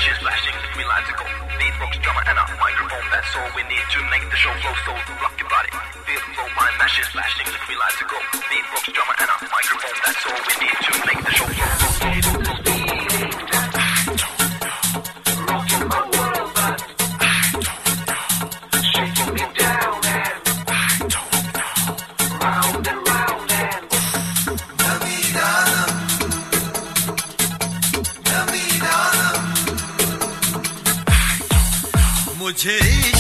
matches flashing, we light to go. Beatbox, drummer and a microphone, that's all we need to make the show flow. So rock your body, feel the flow, my matches flashing, we light to go. Beatbox, drummer and a microphone, that's all we need to make the show flow. मुझे